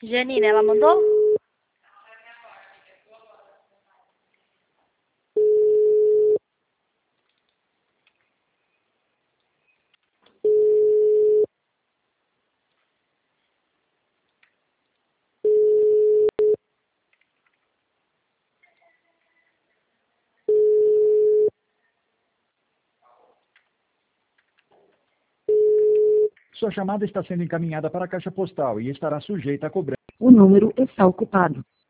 Janina, ela mandou? Sua chamada está sendo encaminhada para a caixa postal e estará sujeita a cobrança. O número está ocupado.